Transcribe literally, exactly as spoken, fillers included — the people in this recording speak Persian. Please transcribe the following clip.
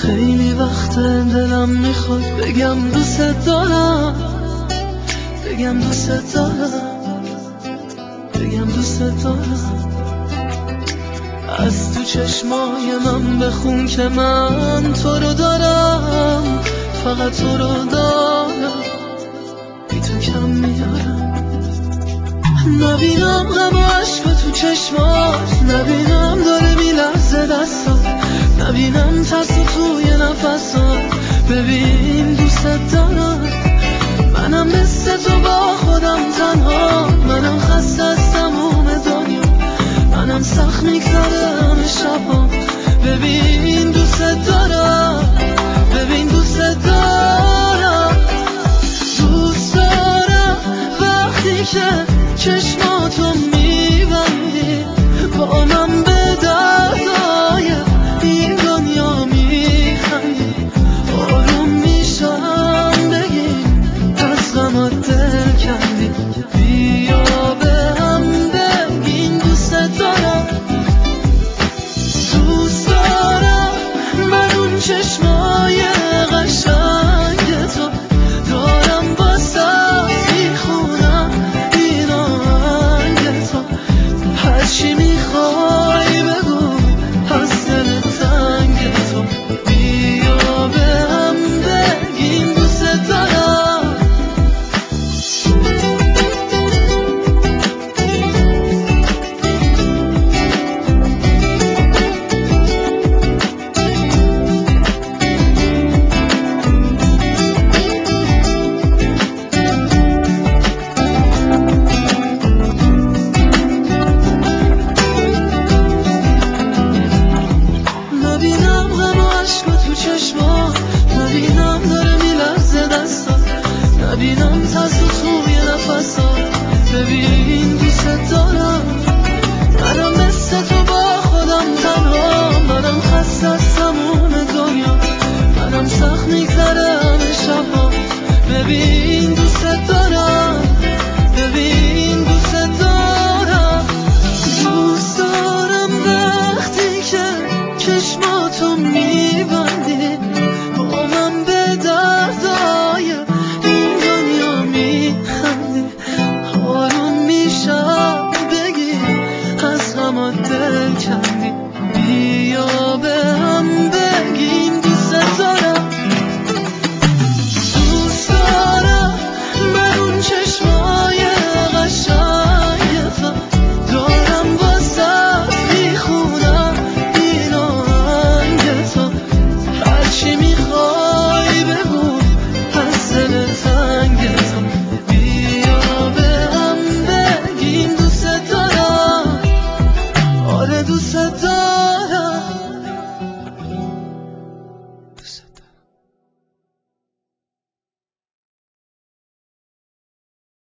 خیلی وقت دلم میخواد بگم دوست دارم، بگم دوست دارم، بگم دوست دارم. از تو چشمای من بخون که من تو رو دارم، فقط تو رو دارم، بی تو کم میارم. نبینم غم و عشق تو چشمات، نبینم داره میلرزه دستات، نبینم ترس توی نفسات. ببین دوست دارم، منم مثل تو با خودم تنها، منم خسته از تموم دنیا، منم سخت میگذره همه شبام. ببین دوست دارم، ببین دوست دارم، دوست دارم وقتی که چشماتو میبندی، با من به دردای این دنیا میخندی. آروم میشم بگی از غمات دل کندی، بیا به هم بگیم دوست دارم. دوست دارم من اون چشمای قشنگ تو دارم، واسه میخونم این آهنگ تو. هرچی میخوای بگو از دل تنگ تو، بیا به هم بگیم دوست دارم. نبینم غم و عشق تو چشمات، نبینم داره میلرزه دستات، نبینم ترس توی نفسات. ببین دوست دارم، منم مثل تو با خودم تنها، منم خسته از تموم دنیا، منم سخت میگذره همه شبا. ببین دوست دارم، ببین دوست دارم، دوست دارم وقتی که چشماتو میبندی، با من به دردای این دنیا میخندی. آروم میشم بگی از غمات دل کندی، بیا به هم بگیم دوست دارم. دوست دارم من اون چشمای قشنگ تو دارم، واسه میخونم این آهنگ تو. هرچی میخوای بگو از دل تنگ تو، بیا به هم بگیم دوست دارم. آره دوست دارم.